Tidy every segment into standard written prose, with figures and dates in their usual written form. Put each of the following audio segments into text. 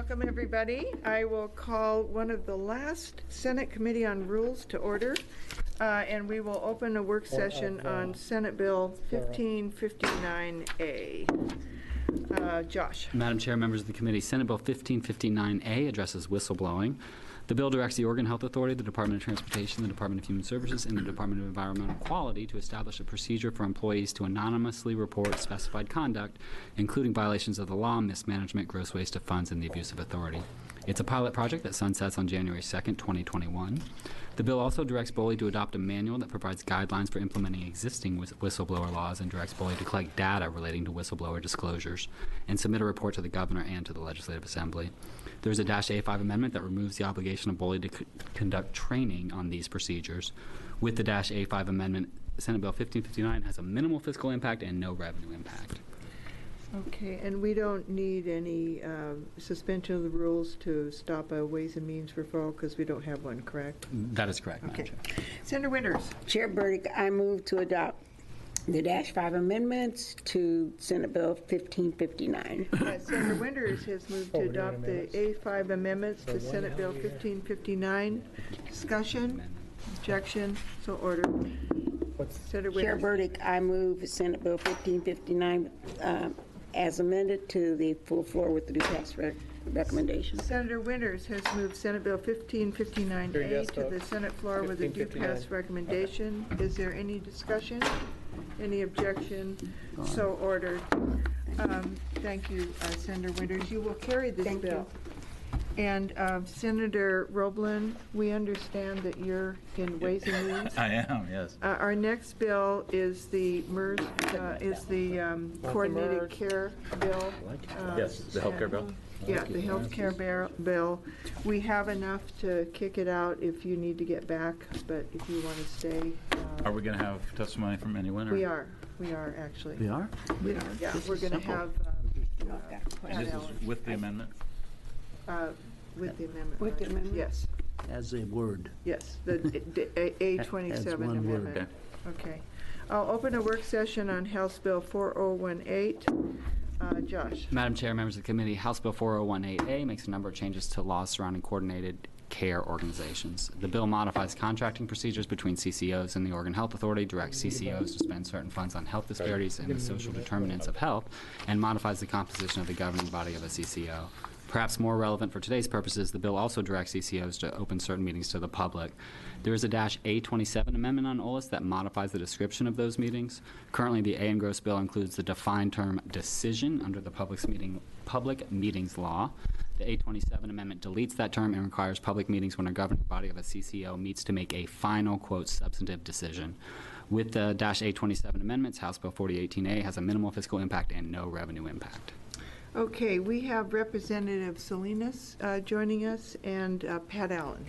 Welcome, everybody. I will call one of the last Senate Committee on Rules to order, and we will open a work session on Senate Bill 1559A. Josh. Madam Chair, members of the committee, Senate Bill 1559A addresses whistleblowing. The bill directs the Oregon Health Authority, the Department of Transportation, the Department of Human Services, and the Department of Environmental Quality to establish a procedure for employees to anonymously report specified conduct, including violations of the law, mismanagement, gross waste of funds, and the abuse of authority. It's a pilot project that sunsets on January 2nd, 2021. The bill also directs BOLI to adopt a manual that provides guidelines for implementing existing whistleblower laws and directs BOLI to collect data relating to whistleblower disclosures and submit a report to the governor and to the Legislative Assembly. There's a -A5 amendment that removes the obligation of BOLI to conduct training on these procedures. With the -A5 amendment, Senate Bill 1559 has a minimal fiscal impact and no revenue impact. Okay, and we don't need any suspension of the rules to stop a Ways and Means referral because we don't have one, correct? That is correct, Okay. Madam Chair. Senator Winters. Chair Burdick, I move to adopt the -5 amendments to Senate Bill 1559. Senator Winters has moved to adopt the A5 amendments to Senate Bill 1559. Discussion? Objection? So ordered. Senator Winters. Chair Burdick, I move Senate Bill 1559 as amended to the full floor with the due pass recommendation. Senator Winters has moved Senate Bill 1559A to the Senate floor with a due pass recommendation. Is there any discussion? Any objection? So ordered. Thank you, Senator Winters. You will carry this Thank bill. And Senator Roblin, we understand that you're in Ways and Means. I am, yes. Our next bill is the MERS, Coordinated Care Bill. Yes, the health care bill. Yeah, the health care bill. We have enough to kick it out if you need to get back, but if you want to stay. Are we going to have testimony from anyone? We are actually. We are? We are. Yeah, we're going to have. And this is with the amendment? With the amendment. With the amendment? Yes, As a word. yes, the A27 As one amendment. word. Okay. I'll open a work session on House Bill 4018. Josh. Madam Chair, members of the committee, House Bill 4018A makes a number of changes to laws surrounding coordinated care organizations. The bill modifies contracting procedures between CCOs and the Oregon Health Authority, directs CCOs to spend certain funds on health disparities and the social determinants of health, and modifies the composition of the governing body of a CCO. Perhaps more relevant for today's purposes, the bill also directs CCOs to open certain meetings to the public. There is a -A27 amendment on OLS that modifies the description of those meetings. Currently, the A engrossed bill includes the defined term decision under the public meetings law. The A27 amendment deletes that term and requires public meetings when a governing body of a CCO meets to make a final, quote, substantive decision. With the -A27 amendments, House Bill 4018A has a minimal fiscal impact and no revenue impact. Okay, we have Representative Salinas joining us and Pat Allen.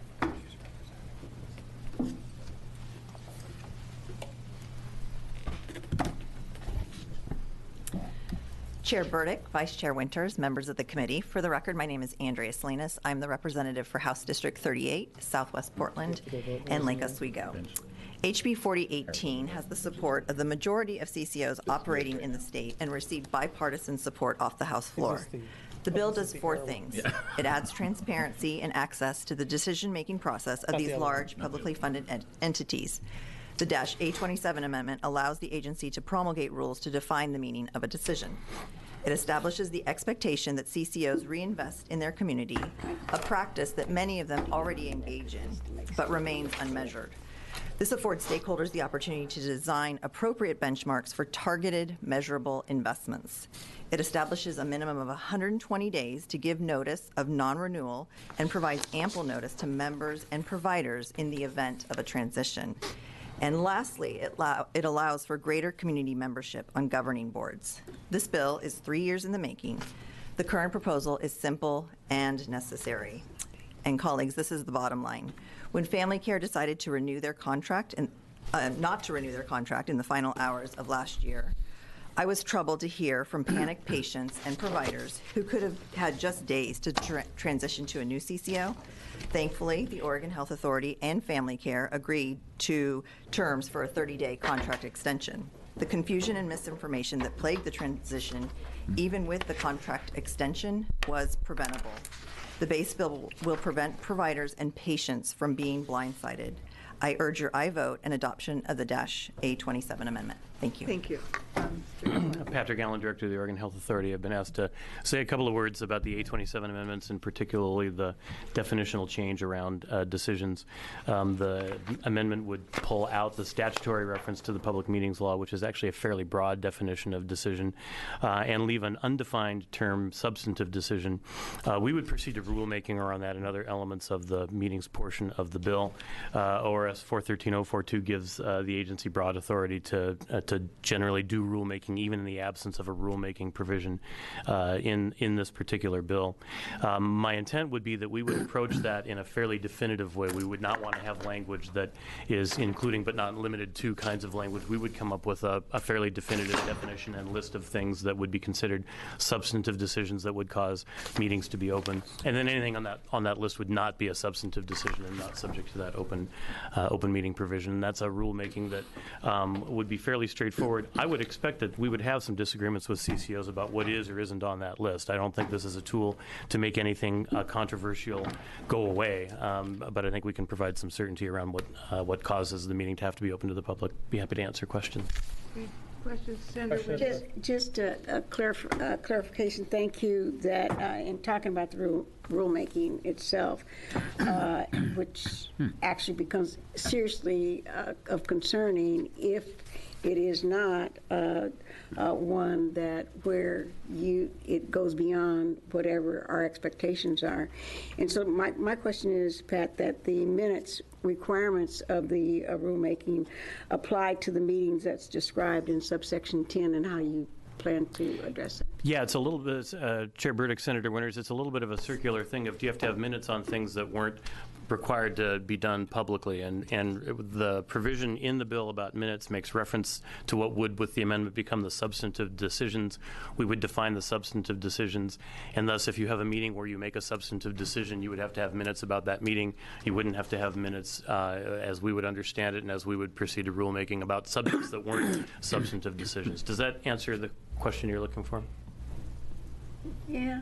Chair Burdick, Vice Chair Winters, members of the committee. For the record, my name is Andrea Salinas. I'm the representative for House District 38, Southwest Portland, and Lake Oswego. HB 4018 has the support of the majority of CCOs operating in the state and received bipartisan support off the House floor. The bill does four things. It adds transparency and access to the decision-making process of these large publicly funded entities. The -A27 amendment allows the agency to promulgate rules to define the meaning of a decision. It establishes the expectation that CCOs reinvest in their community, a practice that many of them already engage in, but remains unmeasured. This affords stakeholders the opportunity to design appropriate benchmarks for targeted, measurable investments. It establishes a minimum of 120 days to give notice of non-renewal and provides ample notice to members and providers in the event of a transition. And lastly, it allows for greater community membership on governing boards. This bill is 3 years in the making. The current proposal is simple and necessary. And colleagues, this is the bottom line. When Family Care decided to renew their contract and not to renew their contract in the final hours of last year, I was troubled to hear from panicked patients and providers who could have had just days to transition to a new CCO. Thankfully, the Oregon Health Authority and Family Care agreed to terms for a 30-day contract extension. The confusion and misinformation that plagued the transition even with the contract extension, was preventable. The base bill will prevent providers and patients from being blindsided. I urge your aye vote and adoption of the -A27 amendment. Thank you. Thank you. Patrick Allen, Director of the Oregon Health Authority. I've been asked to say a couple of words about the A27 amendments, and particularly the definitional change around decisions. The amendment would pull out the statutory reference to the Public Meetings Law, which is actually a fairly broad definition of decision, and leave an undefined term, substantive decision. We would proceed to rulemaking around that and other elements of the meetings portion of the bill. ORS 413.042 gives the agency broad authority to generally do rulemaking, even in the absence of a rulemaking provision in this particular bill. My intent would be that we would approach that in a fairly definitive way. We would not want to have language that is including but not limited to kinds of language. We would come up with a fairly definitive definition and list of things that would be considered substantive decisions that would cause meetings to be open. And then anything on that list would not be a substantive decision and not subject to that open meeting provision. And that's a rulemaking that would be fairly straightforward. I would expect that we would have some disagreements with CCOs about what is or isn't on that list. I don't think this is a tool to make anything controversial go away, but I think we can provide some certainty around what causes the meeting to have to be open to the public. Be happy to answer questions. Okay. Questions? Senator Winter? Just a clarification. Thank you that in talking about the rulemaking itself, which actually becomes seriously of concerning if it is not one that where it goes beyond whatever our expectations are. And so my question is, Pat, that the minutes requirements of the rulemaking apply to the meetings that's described in subsection 10 and how you plan to address it? Yeah, it's a little bit, Chair Burdick, Senator Winters, it's a little bit of a circular thing of do you have to have minutes on things that weren't required to be done publicly, and the provision in the bill about minutes makes reference to what would, with the amendment, become the substantive decisions. We would define the substantive decisions, and thus if you have a meeting where you make a substantive decision, you would have to have minutes about that meeting. You wouldn't have to have minutes as we would understand it and as we would proceed to rulemaking about subjects that weren't substantive decisions. Does that answer the question you're looking for? Yeah.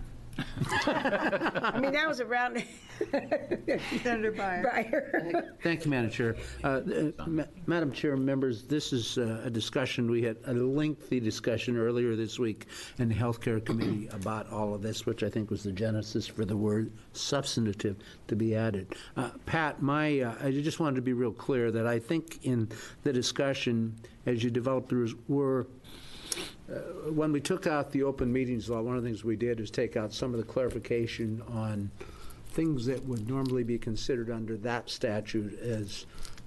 I mean, that was around. Senator Breyer. Thank you, Madam Chair. Madam Chair, members, this is a discussion. We had a lengthy discussion earlier this week in the Healthcare Committee about all of this, which I think was the genesis for the word substantive to be added. Pat, I just wanted to be real clear that I think in the discussion, as you developed through, when we took out the open meetings law, one of the things we did is take out some of the clarification on things that would normally be considered under that statute as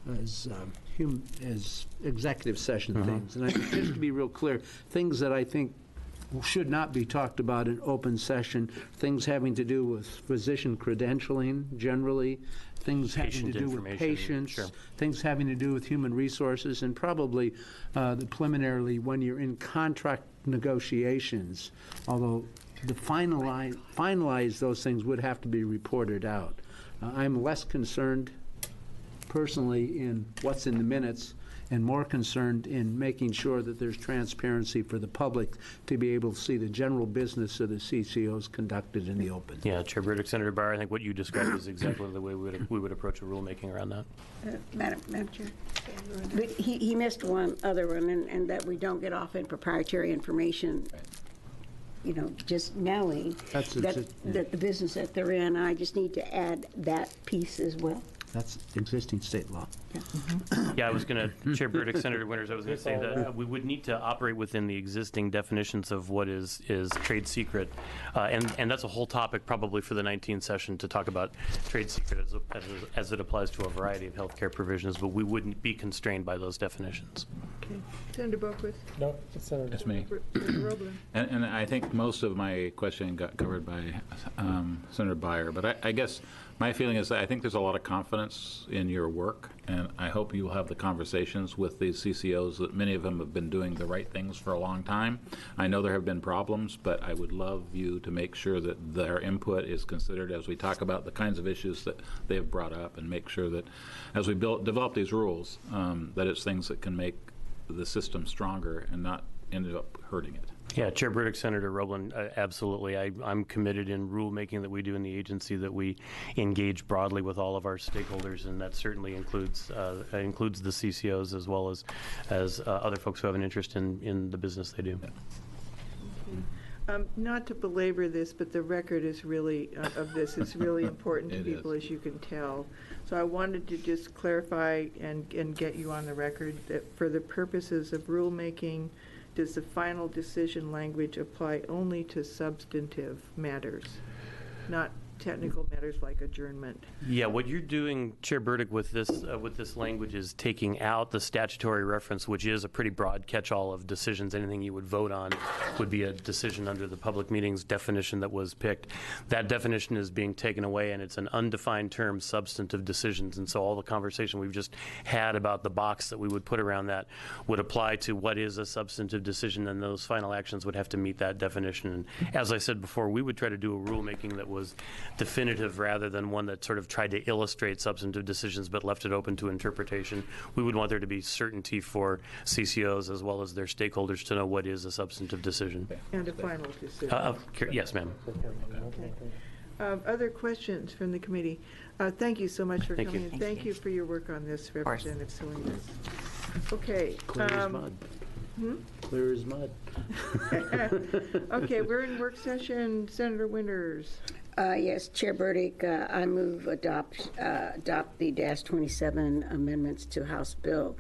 executive session things. And just to be real clear, things that I think should not be talked about in open session, things having to do with physician credentialing generally, things having to do with patients, sure, things having to do with human resources, and probably preliminarily when you're in contract negotiations, although the finalize those things would have to be reported out. I'm less concerned personally in what's in the minutes and more concerned in making sure that there's transparency for the public to be able to see the general business of the CCOs conducted in the open. Yeah, Chair Burdick, Senator Breyer, I think what you described is exactly the way we would approach a rulemaking around that. Madam Chair. But he missed one other one, and that we don't get off in proprietary information. You know, just knowing that the business that they're in, I just need to add that piece as well. That's existing state law. Yeah, I was going to, Chair Burdick, Senator Winters, I was going to say that we would need to operate within the existing definitions of what is trade secret. And that's a whole topic probably for the 19th session to talk about trade secret as it applies to a variety of healthcare provisions, but we wouldn't be constrained by those definitions. Okay. Senator Boquist. No, it's Senator. That's me. Roebler. And I think most of my questioning got covered by Senator Breyer, but I guess my feeling is that I think there's a lot of confidence in your work, and I hope you will have the conversations with these CCOs that many of them have been doing the right things for a long time. I know there have been problems, but I would love you to make sure that their input is considered as we talk about the kinds of issues that they have brought up, and make sure that as we develop these rules, that it's things that can make the system stronger and not end up hurting it. Yeah, Chair Burdick, Senator Roeblen, absolutely. I'm committed in rulemaking that we do in the agency that we engage broadly with all of our stakeholders, and that certainly includes the CCOs as well as other folks who have an interest in the business they do. Not to belabor this, but the record is really, of this is really important to people, as you can tell. So I wanted to just clarify and get you on the record that for the purposes of rulemaking, does the final decision language apply only to substantive matters, not technical matters like adjournment? Yeah, what you're doing, Chair Burdick, with this language is taking out the statutory reference, which is a pretty broad catch-all of decisions. Anything you would vote on would be a decision under the public meetings definition that was picked. That definition is being taken away, and it's an undefined term, substantive decisions. And so all the conversation we've just had about the box that we would put around that would apply to what is a substantive decision, and those final actions would have to meet that definition. And as I said before, we would try to do a rulemaking that was definitive rather than one that sort of tried to illustrate substantive decisions but left it open to interpretation. We would want there to be certainty for CCOs as well as their stakeholders to know what is a substantive decision. And a final decision. Yes, ma'am. Okay. Other questions from the committee? Thank you so much for Thank coming. you. Thank you for your work on this, Representative Salinas. Okay. Clear as mud. Clear as mud. Okay, we're in work session. Senator Winters. Yes, Chair Burdick, I move adopt the -27 amendments to House Bill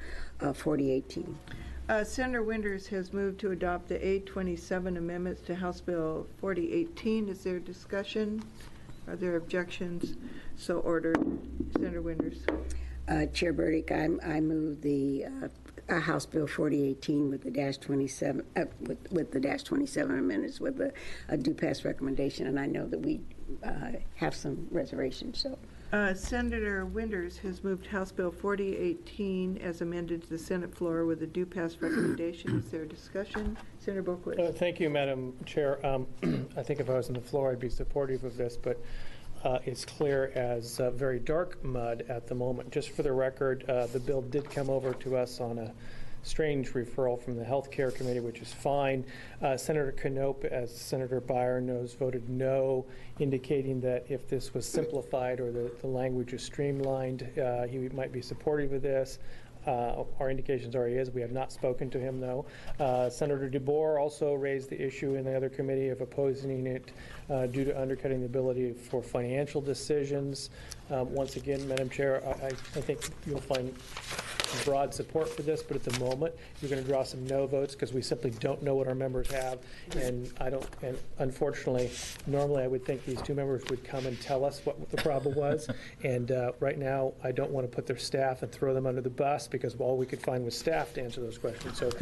4018. Senator Winters has moved to adopt the A27 amendments to House Bill 4018. Is there discussion? Are there objections? So ordered. Senator Winters. Chair Burdick, I move the House Bill 4018 with the -27 with the -27 amendments with a do pass recommendation, and I know that we have some reservations. So. Senator Winters has moved House Bill 4018 as amended to the Senate floor with a do pass recommendation. Is there discussion? Senator Boquist. Thank you, Madam Chair. I think if I was on the floor, I'd be supportive of this, but it's clear as very dark mud at the moment. Just for the record, the bill did come over to us on a strange referral from the Health Care Committee, which is fine. Senator Knopp, as Senator Beyer knows, voted no, indicating that if this was simplified or the language is streamlined, he might be supportive of this. Our indications are he is. We have not spoken to him, though. Senator DeBoer also raised the issue in the other committee of opposing it due to undercutting the ability for financial decisions. Once again, Madam Chair, I think you'll find broad support for this, but at the moment, you're going to draw some no votes because we simply don't know what our members have, and and unfortunately, normally I would think these two members would come and tell us what the problem was, and right now, I don't want to put their staff and throw them under the bus because all we could find was staff to answer those questions. So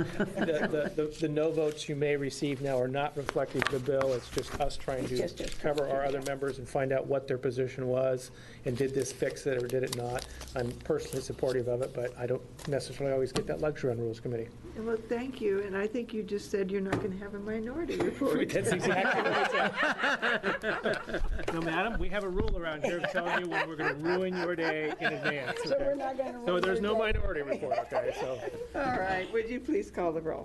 the no votes you may receive now are not reflective of the bill. It's just us trying to cover our other members and find out what their position was, and did this fix it or did it not. I'm personally supportive of it, but I don't necessarily always get that luxury on Rules Committee. Well, thank you. And I think you just said you're not going to have a minority report. That's exactly what I said. No, madam, we have a rule around here telling you when we're going to ruin your day in advance. So we're not going to ruin So there's your no day. minority report, okay? So. All right. Would you please call the roll?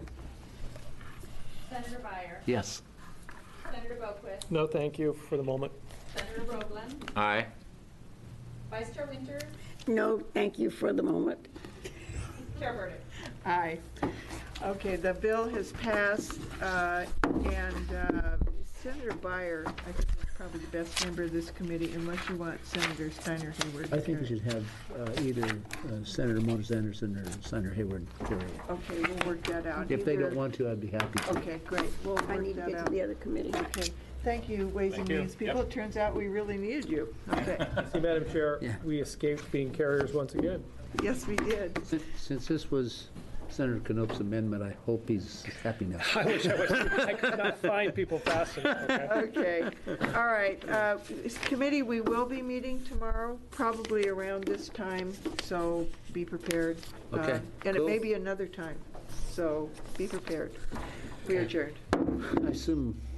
Senator Beyer. Yes. Senator Boquist. No, thank you for the moment. Senator Roeblen. Aye. Vice Chair Winters. No, thank you for the moment. Chair Burdick. Aye. Okay, the bill has passed, and Senator Beyer, I think, is probably the best member of this committee, unless you want Senator Steiner Hayward. I think we should have either Senator Moses Anderson or Senator Hayward, period. Okay, we'll work that out. If they Either- don't want to, I'd be happy to. Okay, great. We'll I work need to that get out. to the other committee. Okay, thank you, Ways and Thank you. Means people. It turns out we really needed you. Okay, See, Madam Chair, Yeah. we escaped being carriers once again. yes, we did. Since this was Senator Knopp's amendment, I hope he's happy now. I wish I could not find people fast enough, okay? Okay, all right. This committee, we will be meeting tomorrow, probably around this time, so be prepared. Okay, And it may cool. be another time, so be prepared. We are adjourned. I assume